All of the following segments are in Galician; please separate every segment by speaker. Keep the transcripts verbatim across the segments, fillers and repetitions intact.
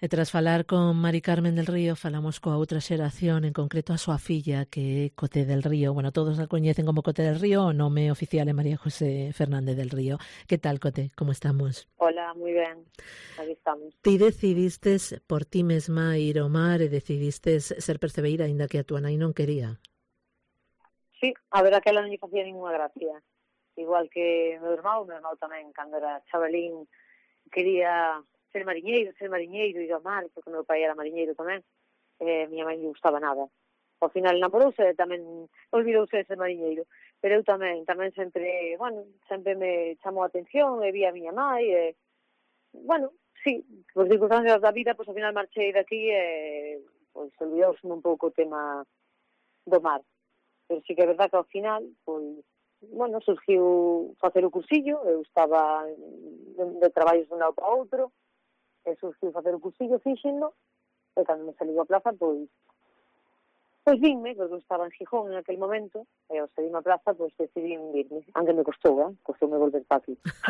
Speaker 1: E tras falar con Mari Carmen del Río, falamos coa outra xeración, en concreto a súa filla, que é Coté del Río. Bueno, todos a coñecen como Coté del Río, o nome oficial é María José Fernández del Río. Que tal, Coté? Como estamos?
Speaker 2: Hola, moi ben. Aquí estamos.
Speaker 1: Ti decidistes por ti mesma ir ao mar e decidistes ser percebeira, aínda que a túa nai non quería.
Speaker 2: Sí, a ver, aquela non lle facía ninguna gracia. Igual que meu irmão, meu irmão tamén, cando era chavalín, quería ser mariñeiro, ser mariñeiro, ir ao mar, porque meu pai era mariñeiro tamén, e eh, miña mãe non gustaba nada. Ao final namorouse e tamén olvidouse de ser mariñeiro, pero eu tamén, tamén sempre, bueno, sempre me chamou a atención, e vi a miña mãe, e, bueno, sí, por circunstancias da vida, pois ao final marchei daqui e, pois, olvidouse un pouco o tema do mar. Pero sí que é verdad que ao final, pois, bueno, surgiu facer o cursillo, eu estaba de, de traballos de un lado para outro, e surgiu facer o cursillo, fíxendo, e cando me saliu a plaza, pois, pois vinme, porque eu estaba en Gijón en aquel momento, e ao salir a plaza, pois decidí virme, aunque me costou, eh? Costoume volver para aquí.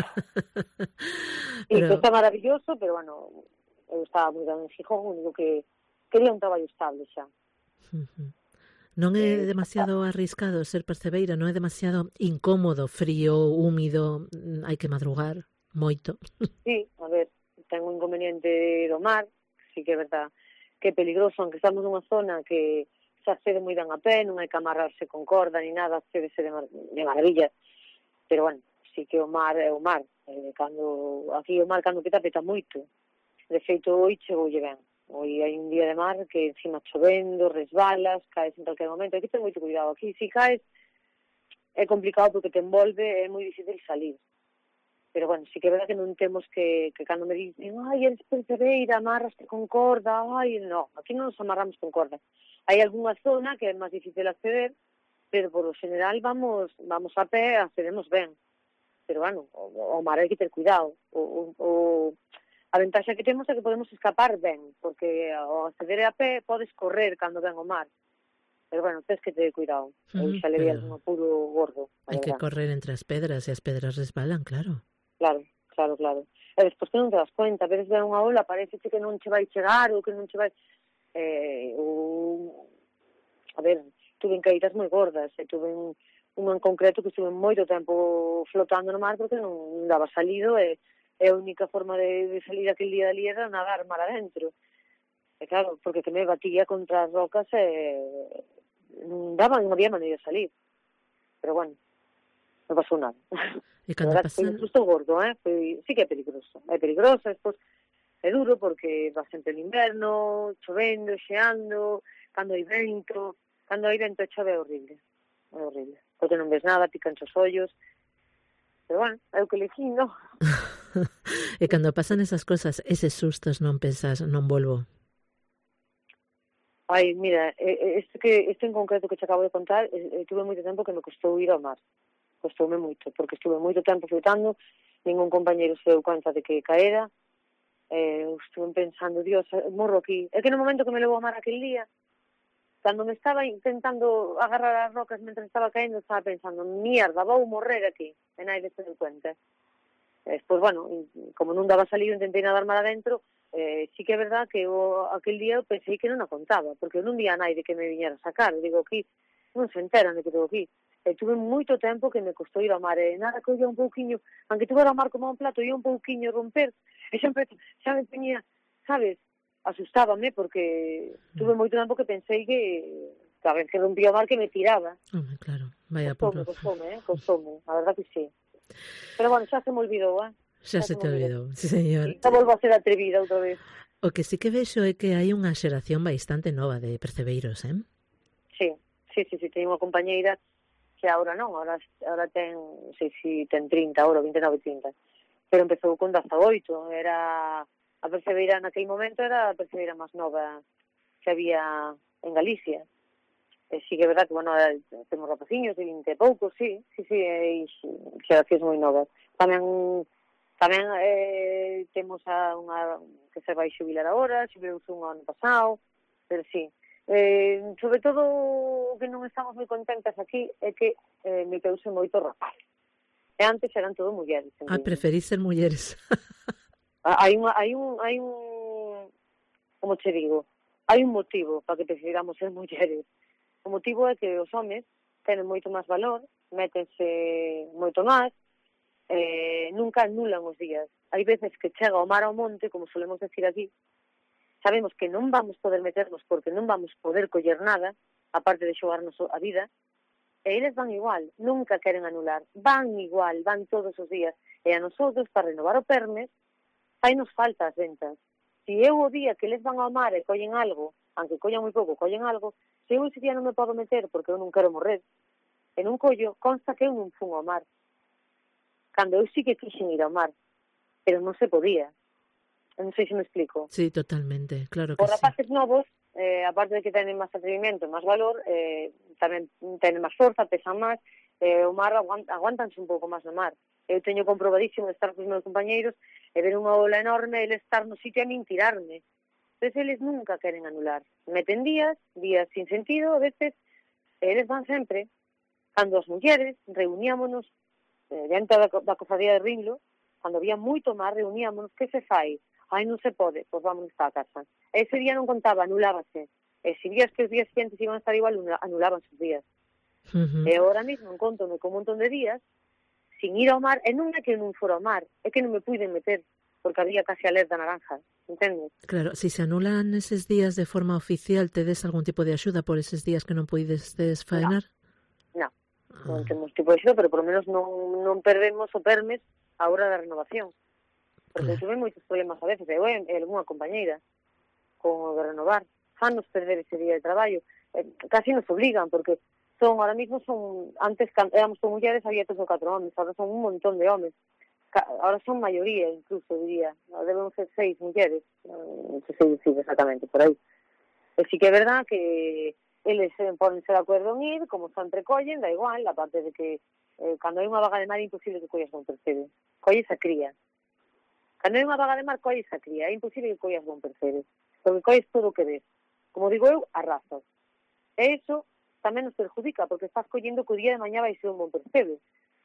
Speaker 2: E pero... foi maravilloso, pero, bueno, eu estaba moi ben en Gijón, o único que quería un traballo estable xa.
Speaker 1: Uh-huh. Non é demasiado arriscado ser percebeira, non é demasiado incómodo, frío, húmido, hai que madrugar moito.
Speaker 2: Sí, a ver, ten un inconveniente do mar, sí que é verdad que é peligroso, aunque estamos nunha zona que se accede moi ben a pé, non hai que amarrarse con corda ni nada, accedese de, mar de maravilla, pero, bueno, sí que o mar é o mar, eh, cando, aquí o mar cando peta, peta moito, de feito, hoxe chegoulle ben. Hoy hai un día de mar que encima chovendo, resbalas, caes en calquer momento. Hai que ter moito cuidado. Aquí, se caes, é complicado porque te envolve, é moi difícil salir. Pero, bueno, sí que é verdad que non temos que, que cando me dicen, ai, eres percebeira, amarraste con corda, ai, no, aquí non nos amarramos con corda. Hai algunha zona que é máis difícil acceder, pero, por lo general, vamos vamos a pé, accedemos ben. Pero, bueno, o, o mar hai que ter cuidado. O... o, o A ventaxa que temos é que podemos escapar ben, porque ao acceder a pé podes correr cando ven o mar. Pero, bueno, tens que ter cuidado.
Speaker 1: Mm,
Speaker 2: Eu xa le vi algún apuro gordo.
Speaker 1: Hai que correr entre as pedras e as pedras resbalan, claro.
Speaker 2: Claro, claro, claro. E despois que non te das cuenta, a veces ven unha ola, parece que non che vai chegar ou que non che vai... Eh, ou... A ver, tuve caídas moi gordas, e tuve un, un en concreto que estuve moito tempo flotando no mar porque non daba salido e... É a única forma de, de salir aquel día de era nadar mar adentro. E claro, porque que me batía contra as rocas e non daba, non había maneira de salir. Pero bueno, non pasou nada.
Speaker 1: E cando
Speaker 2: pasa... Foi un susto gordo, eh? Foi... Sí que é peligroso. É peligroso, despois é duro porque va sempre en inverno, chovendo, xeando, cando hai vento, cando hai vento e chove é horrible. É horrible. Porque non ves nada, pican os ollos. Pero bueno, é o que elegí, non?
Speaker 1: E cando pasan esas cosas, eses sustos, non pensas, non volvo?
Speaker 2: Ai, mira, este que este en concreto que te acabo de contar, tuve moito tempo que me costou ir ao mar. Costoume moito, porque estuve moito tempo flotando, ningún compañeiro se deu conta de que caera, eh, estuve pensando, Dios, morro aquí. É que no momento que me levou ao mar aquel día, cando me estaba intentando agarrar as rocas mentre estaba caendo, estaba pensando, mierda, vou morrer aquí, e naide se deu cuenta. Despois, bueno, como non daba salido, intentei nadar mar adentro, eh, sí que é verdad que eu, aquel día eu pensei que non a contaba, porque eu non vi a naide que me viñera a sacar, digo, aquí non se enteran de que estou aquí. E tuve moito tempo que me costou ir ao mar, e nada que eu ia un pouquiño, aunque tuve ao mar como un plato, ia un pouquiño romper, e sempre, xa me tenía, sabes, asustábame, porque tuve moito tempo que pensei que a vez que rompía o mar que me tiraba.
Speaker 1: Home, claro, vaya
Speaker 2: costoume,
Speaker 1: puro.
Speaker 2: Costoume, eh, costoume, a verdad que sí. Pero, bueno, xa se me olvidou, eh?
Speaker 1: Xa, xa se, se te olvidou, sí, señor.
Speaker 2: Xa volvo a ser atrevida outra vez.
Speaker 1: O que sí que vexo é que hai unha xeración bastante nova de percebeiros, eh?
Speaker 2: Sí, sí, sí, sí, teño unha compañeira que agora non, agora, agora ten, non sei se ten trinta, agora vinte e nove, trinta, pero empezou con dezaoito, era a percebeira naquele momento, era a percebeira máis nova que había en Galicia. E sí que é verdad que, bueno, temos rapaciños de vinte e poucos, sí, sí, sí, e xeracións moi novas. Tamén tamén eh, temos a unha que se vai xubilar agora, xubilouse un ano pasado, pero sí. Eh, sobre todo o que non estamos moi contentas aquí é que eh, me peuse moito rapaz. E antes eran todo mulleres.
Speaker 1: Ah, preferís ser mulleres.
Speaker 2: hai, unha, hai un... Hai un como che digo, hai un motivo para que precisamos ser mulleres. O motivo é que os homes tenen moito máis valor, métense moito máis, eh, nunca anulan os días. Hai veces que chega o mar ao monte, como solemos decir aquí, sabemos que non vamos poder meternos porque non vamos poder coller nada, aparte de xogarnos a vida, e eles van igual, nunca queren anular, van igual, van todos os días, e a nosotros, para renovar o permes, hai nos falta as ventas. Se eu o día que eles van ao mar e collen algo, aunque collan moi pouco, collen algo, se eu ese día non me podo meter porque eu non quero morrer, en un collo, consta que eu non fun ao mar. Cando eu sí que quixen ir ao mar, pero non se podía. Non sei se me explico.
Speaker 1: Sí, totalmente, claro que
Speaker 2: Os
Speaker 1: sí.
Speaker 2: rapaces novos, eh, aparte de que tenen máis atrevimento, máis valor, eh, tamén tenen máis forza, pesan máis, eh, o mar aguant, aguantanse un pouco máis no mar. Eu teño comprobadísimo estar cos meus compañeiros e ver unha ola enorme, ele estar no sitio a min tirarme. Entón, eles nunca queren anular. Meten días, días sin sentido, a veces, eles van sempre. Cando as mulleres reuníamonos eh, dentro da, da cofradía de Rinlo, cando había moito mar, reuníamonos, que se fai? Ai, non se pode, pois vamos a casa. Ese día non contaba, anulábase. E se vías que os días siguientes iban a estar igual, anulábanse os días.
Speaker 1: Uh-huh.
Speaker 2: E agora mesmo encontro-me con un montón de días sin ir ao mar, e non é que non fora ao mar, é que non me puiden meter, porque había casi alerta naranja, entendes?
Speaker 1: Claro, si se anulan eses días de forma oficial, tedes algún tipo de axuda por eses días que non poides faenar?
Speaker 2: Non, non, non temos tipo de axuda, pero por lo menos non, non perdemos o permes a hora da renovación. Porque claro, tuve moitos problemas a veces, eu e algunha compañeira, con o de renovar, fanos perder ese día de traballo, eh, casi nos obligan, porque son, ahora mismo son, antes éramos con mulleres, había tres ou catro homes, ahora son un montón de homes, ahora son maioría, incluso, diría, debemos ser seis mulleres, non sei dicir exactamente, por aí. E sí que é verdad que eles eh, poden ser de acordo en ir, como sempre collen, da igual, a parte de que eh, cando hai unha vaga de mar é imposible que collas un percebe, colles a cría. Cando hai unha vaga de mar, colles a cría, é imposible que collas un percebe, porque colles todo o que ves. Como digo eu, arrasas. E iso tamén nos perjudica, porque estás collendo que o día de mañá vai ser un bon percebe.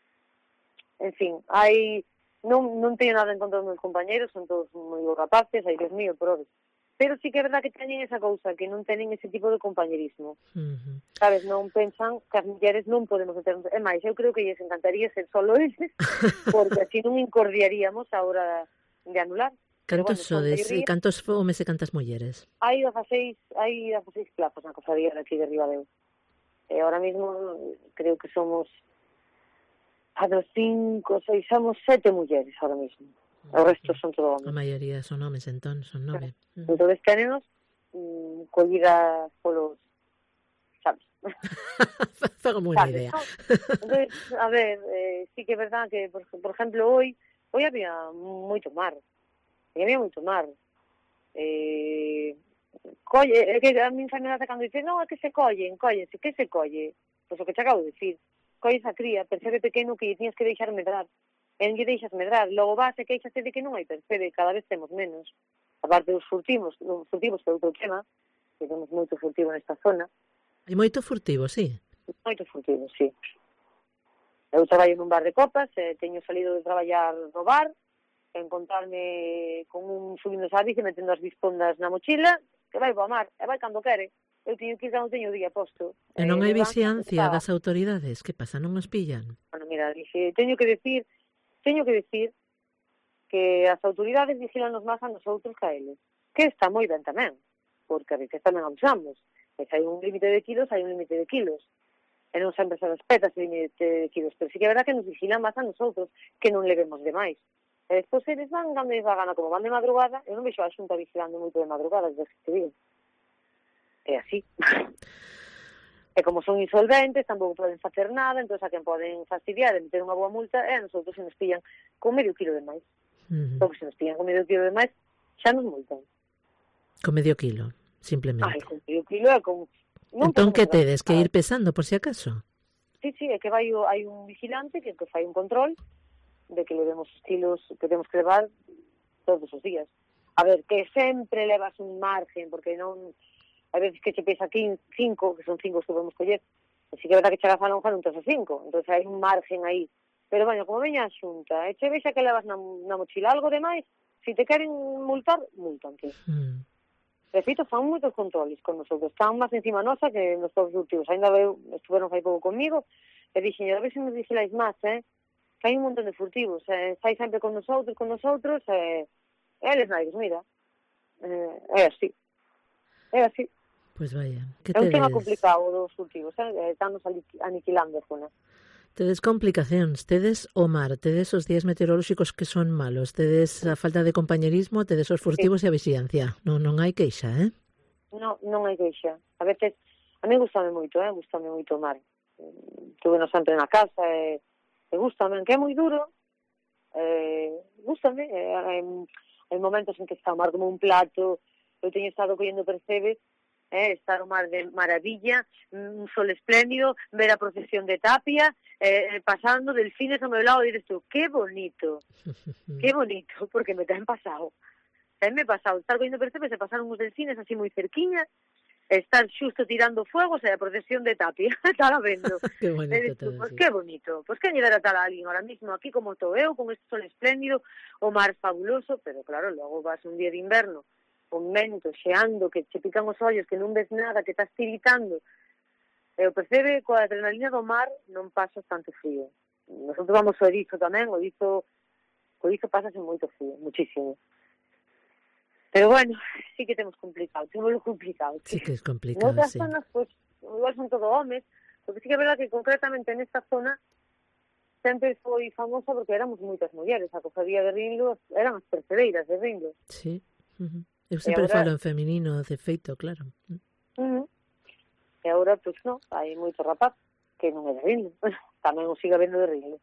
Speaker 2: En fin, hai... Non, non teño nada en contra dos meus compañeros, son todos moi rapaces, ai, Dios mío, pero... Pero sí que é verdad que teñen esa cousa, que non teñen ese tipo de compañerismo. Uh-huh. Sabes, non pensan que as mulleres non podemos meter... É máis, eu creo que lles encantaría ser solo eles, porque así non incordiaríamos a hora de anular.
Speaker 1: Cantos bueno, sodes e cantos homes e cantas mulleres?
Speaker 2: Hai dezaseis, hai dezaseis plazas na cofradía de aquí de Ribadeo. E ahora mismo creo que somos... a dos cinco, seis, somos sete mulleres ahora mismo. O resto son todo homes.
Speaker 1: A maioría son homes, entón, son nove.
Speaker 2: Uh-huh. Entón, tenemos um, collidas polos, sabes?
Speaker 1: Fago unha idea.
Speaker 2: ¿No? Entón, a ver, eh, sí que é verdad que, por, por exemplo, hoy, hoy había moito mar. E había moito mar. Eh, colle, é que a min se me dá cando dice, non, é que se collen, collense, que se colle? Pois o que te acabo de decir. Colles a cría, percebe pequeno que lle tiñas que deixar medrar. E non lle deixas medrar. Logo vas e queixaste de que non hai percebe, cada vez temos menos. Aparte dos furtivos, dos furtivos que é outro tema, que temos moito furtivo nesta zona.
Speaker 1: Hai moito furtivo, sí?
Speaker 2: Moito furtivo, sí. Eu traballo nun bar de copas, e teño salido de traballar no bar, encontrarme con un subindo esa bici, metendo as bispondas na mochila, que vai para o mar, e vai cando quere. Eu teño que ir cando teño o día posto.
Speaker 1: E non hai vixiancia das autoridades? Que pasa, non os pillan?
Speaker 2: Bueno, mira, dixe, teño que decir, teño que decir que as autoridades vigilanos máis a nosotros que a eles. Que está moi ben tamén, porque a veces tamén abusamos. E se hai un límite de kilos, hai un límite de kilos. E non sempre se respeta ese límite de kilos. Pero sí que é verdad que nos vigilan máis a nosotros, que non levemos demais. E despois eles van cando les da gana, como van de madrugada, eu non vexo a xunta vigilando moito de madrugada, desde que te digo. É así. E como son insolventes, tampouco poden facer nada, entón a quen poden fastidiar e meter unha boa multa, e a nosotros se nos pillan con medio kilo de máis. Uh-huh. Porque se nos pillan con medio kilo de máis, xa nos multan.
Speaker 1: Con medio kilo, simplemente.
Speaker 2: Ai, con medio kilo é con...
Speaker 1: Non entón que tedes que ir pesando, por si acaso?
Speaker 2: Sí, sí, é que vai o, hai un vigilante que, que fai un control de que levemos os kilos que temos que levar todos os días. A ver, que sempre levas un margen, porque non... A veces que che pesa cinco, que son cinco que podemos coller, e si que é verdad que chegas a lonja non tes a cinco, entón hai un margen aí. Pero, bueno, como veña a xunta, e che vexa que levas na, na mochila algo de máis, si te queren multar, multante. Mm. De feito, fan moitos controles con nosotros. Están máis encima nosa que nos todos últimos. Ainda veu, estuveron fai pouco comigo, e dixen, a ver se nos vigiláis máis, eh? Que hai un montón de furtivos. Eh? Estáis sempre con nosotros, con nosotros, e eh? eles naides, mira. Eh, é así. É así.
Speaker 1: Pois pues vaya. Que
Speaker 2: é un
Speaker 1: tedes...
Speaker 2: tema complicado dos furtivos, eh? Estamos aniquilando a zona.
Speaker 1: Tedes complicacións, tedes o mar, tedes os días meteorolóxicos que son malos, tedes a falta de compañerismo, tedes os furtivos sí. E a vixilancia. Non, non hai queixa, eh?
Speaker 2: Non, non hai queixa. A veces, a mí gustame moito, eh? Gustame moito o mar. Estuve no sempre na casa, e, e gustame, que é moi duro, eh, gustame. Eh, hai, hai momentos en que está o mar como un plato, eu teño estado collendo percebes, Eh, estar o mar de maravilla, un sol espléndido, ver a procesión de Tapia, eh, pasando delfines ao meu lado, e dices tú, que bonito, que bonito, porque me ten pasado, ten me pasado, estar coindo percebes e pasaron os delfines así moi cerquiñas, estar xusto tirando fuegos e a procesión de Tapia, estar a vendo.
Speaker 1: Que bonito todo,
Speaker 2: pues,
Speaker 1: sí.
Speaker 2: Que bonito, pues que añadar a tal a alguén ahora mismo, aquí como estou eu, con este sol espléndido, o mar fabuloso, pero claro, logo vas un día de inverno, con vento, xeando, que che pican os ollos, que non ves nada, que estás tiritando. E o percebe, coa adrenalina do mar, non pasas tanto frío. Nosotros vamos ao Erizo tamén, o Erizo, o Erizo pasase moito frío, muchísimo. Pero bueno, sí que temos complicado, temos lo complicado.
Speaker 1: Sí que es complicado,
Speaker 2: outras
Speaker 1: sí.
Speaker 2: zonas, pues, igual son todo homes, porque sí que é verdad que concretamente nesta zona sempre foi famosa porque éramos moitas mulleres, a cofradía de Rinlo eran as percebeiras de Rinlo.
Speaker 1: Sí, uh-huh. Eu sempre agora... falo en feminino, de feito, claro.
Speaker 2: Uh-huh. E agora, pois pues, non, hai moito rapaz que non é de Rinlo. Tamén o siga vendo de Rinlo.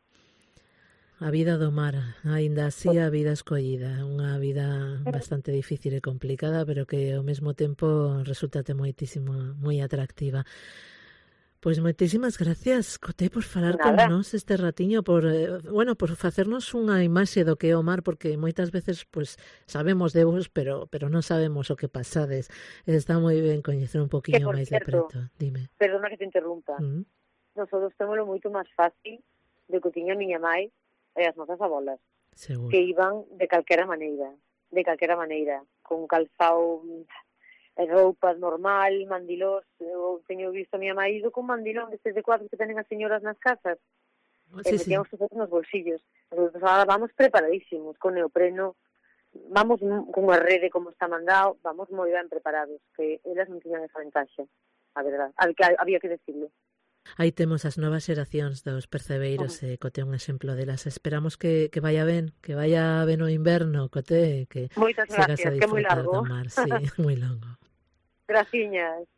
Speaker 1: A vida do mar, aínda así a vida escollida, unha vida bastante difícil e complicada, pero que ao mesmo tempo resultate moitísimo, moi atractiva. Pois moitísimas gracias, Coté, por falar con nós este ratiño, por, eh, bueno, por facernos unha imaxe do que é o mar, porque moitas veces pues sabemos de vos, pero pero non sabemos o que pasades. Está moi ben coñecer un poquinho máis de preto. Dime.
Speaker 2: Perdona que te interrumpa. Uh-huh. Nosotros témolo moito máis fácil do que tiña a miña mãe e as nosas abolas.
Speaker 1: Seguro.
Speaker 2: Que iban de calquera maneira, de calquera maneira, con calzao, roupas normal, mandilós. Eu teño visto a miña mãe ido con mandilón destes de cuadros que tenen as señoras nas casas, oh, sí, e metíamos sí. Os nos bolsillos. Nosotros ahora vamos preparadísimos, con neopreno, vamos con unha rede como está mandado, vamos moi ben preparados, que elas non tiñan esa ventaxa, a verdad, había que decirlo.
Speaker 1: Aí temos as novas xeracións dos percebeiros, uh-huh. e Coté un exemplo delas. Esperamos que, que vaya ben, que vaya ben o inverno, Coté, que
Speaker 2: moitas gracias, que é moi largo.
Speaker 1: Mar. Sí, moi longo.
Speaker 2: Graciñas.